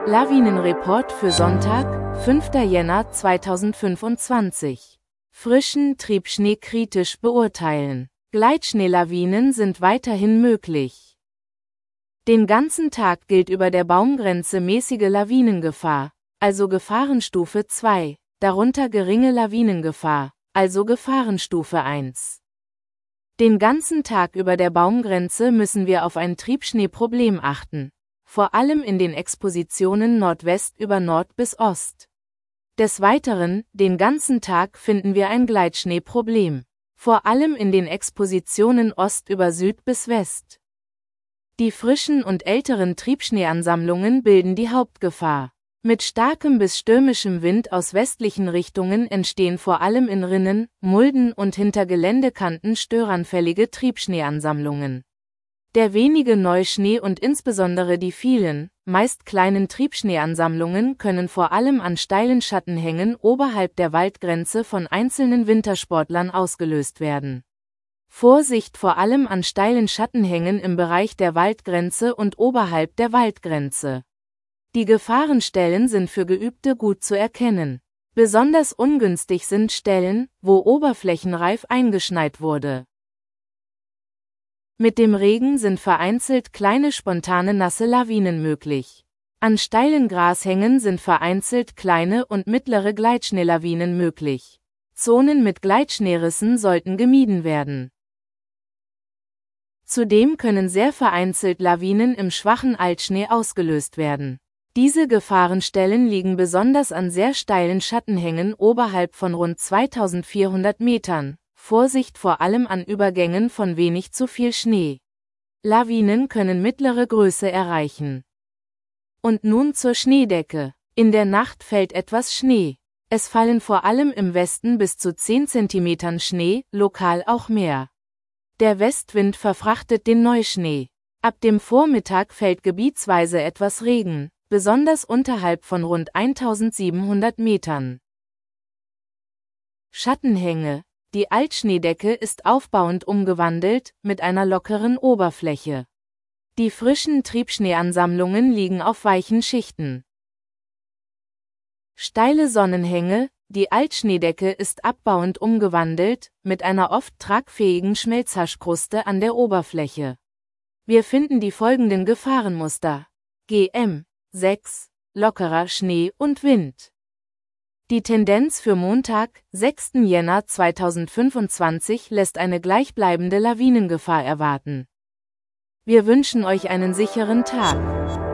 Lawinenreport für Sonntag, 5. Jänner 2025. Frischen Triebschnee kritisch beurteilen. Gleitschneelawinen sind weiterhin möglich. Den ganzen Tag gilt über der Baumgrenze mäßige Lawinengefahr, also Gefahrenstufe 2, darunter geringe Lawinengefahr, also Gefahrenstufe 1. Den ganzen Tag über der Baumgrenze müssen wir auf ein Triebschneeproblem achten, vor allem in den Expositionen Nordwest über Nord bis Ost. Des Weiteren, den ganzen Tag finden wir ein Gleitschneeproblem, vor allem in den Expositionen Ost über Süd bis West. Die frischen und älteren Triebschneeansammlungen bilden die Hauptgefahr. Mit starkem bis stürmischem Wind aus westlichen Richtungen entstehen vor allem in Rinnen, Mulden und hinter Geländekanten störanfällige Triebschneeansammlungen. Der wenige Neuschnee und insbesondere die vielen, meist kleinen Triebschneeansammlungen können vor allem an steilen Schattenhängen oberhalb der Waldgrenze von einzelnen Wintersportlern ausgelöst werden. Vorsicht vor allem an steilen Schattenhängen im Bereich der Waldgrenze und oberhalb der Waldgrenze. Die Gefahrenstellen sind für Geübte gut zu erkennen. Besonders ungünstig sind Stellen, wo oberflächenreif eingeschneit wurde. Mit dem Regen sind vereinzelt kleine spontane nasse Lawinen möglich. An steilen Grashängen sind vereinzelt kleine und mittlere Gleitschneelawinen möglich. Zonen mit Gleitschneerissen sollten gemieden werden. Zudem können sehr vereinzelt Lawinen im schwachen Altschnee ausgelöst werden. Diese Gefahrenstellen liegen besonders an sehr steilen Schattenhängen oberhalb von rund 2400 Metern. Vorsicht vor allem an Übergängen von wenig zu viel Schnee. Lawinen können mittlere Größe erreichen. Und nun zur Schneedecke. In der Nacht fällt etwas Schnee. Es fallen vor allem im Westen bis zu 10 cm Schnee, lokal auch mehr. Der Westwind verfrachtet den Neuschnee. Ab dem Vormittag fällt gebietsweise etwas Regen, besonders unterhalb von rund 1700 Metern. Schattenhänge. Die Altschneedecke ist aufbauend umgewandelt, mit einer lockeren Oberfläche. Die frischen Triebschneeansammlungen liegen auf weichen Schichten. Steile Sonnenhänge. Die Altschneedecke ist abbauend umgewandelt, mit einer oft tragfähigen Schmelzhaschkruste an der Oberfläche. Wir finden die folgenden Gefahrenmuster. GM 6. Lockerer Schnee und Wind. Die Tendenz für Montag, 6. Jänner 2025 lässt eine gleichbleibende Lawinengefahr erwarten. Wir wünschen euch einen sicheren Tag.